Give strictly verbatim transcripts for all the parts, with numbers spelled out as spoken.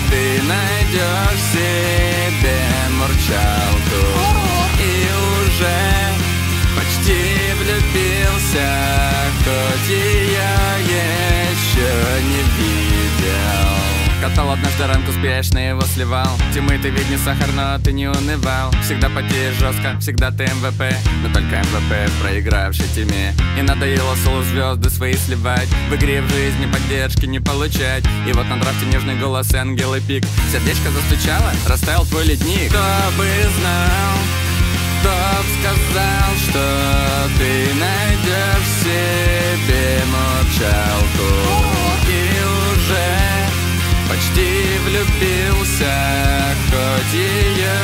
ты найдешь себе мурчалку. И уже почти влюбился, хоть ее еще не видел. Катал однажды ранг успешно, его сливал. Тимы, ты ведь не сахар, но ты не унывал. Всегда потеешь жестко, всегда ты эм вэ пэ. Но только эм вэ пэ в проигравшей теме. И надоело соло звезды свои сливать. В игре в жизни поддержки не получать. И вот на драфте нежный голос ангел и пик. Сердечко застучало, растаял твой ледник. Кто бы знал, кто б сказал, что ты найдешь себе мурчалку. И уже почти влюбился, хоть ее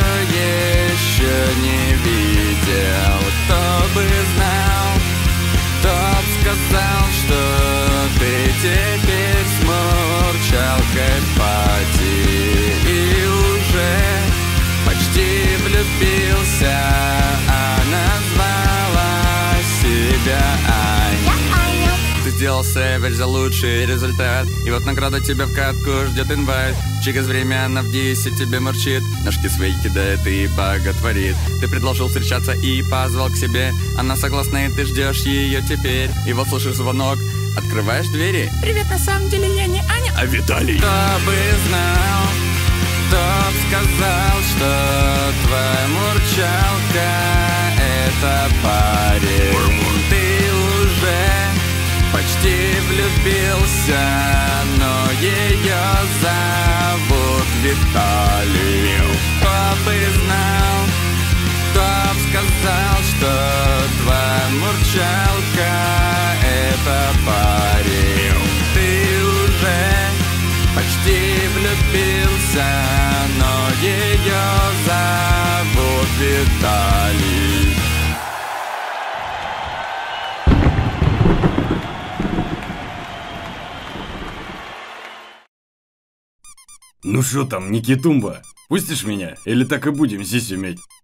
еще не видел. Кто бы знал, кто б сказал, что ты теперь с мурчалкой в пати. И уже почти влюбился, а назвала себя Аня. Ты сделал сэвидж за лучший результат. И вот награда тебя в катку ждет инвайт. Чик из времени в десять тебе мурчит, ножки свои кидает и боготворит. Ты предложил встречаться и позвал к себе. Она согласна, и ты ждешь ее теперь. И вот слышишь звонок, открываешь двери. Привет, на самом деле я не Аня, а Виталий. Кто бы знал, кто б сказал, что твоя мурчалка это парень. Ты уже почти влюбился, но ее зовут Виталий. Кто бы знал, кто б сказал, что твоя мурчалка это парень. Ты уже почти влюбился, но ее зовут Виталий. Ну шо там, Никитумба? Пустишь меня? Или так и будем здесь уметь?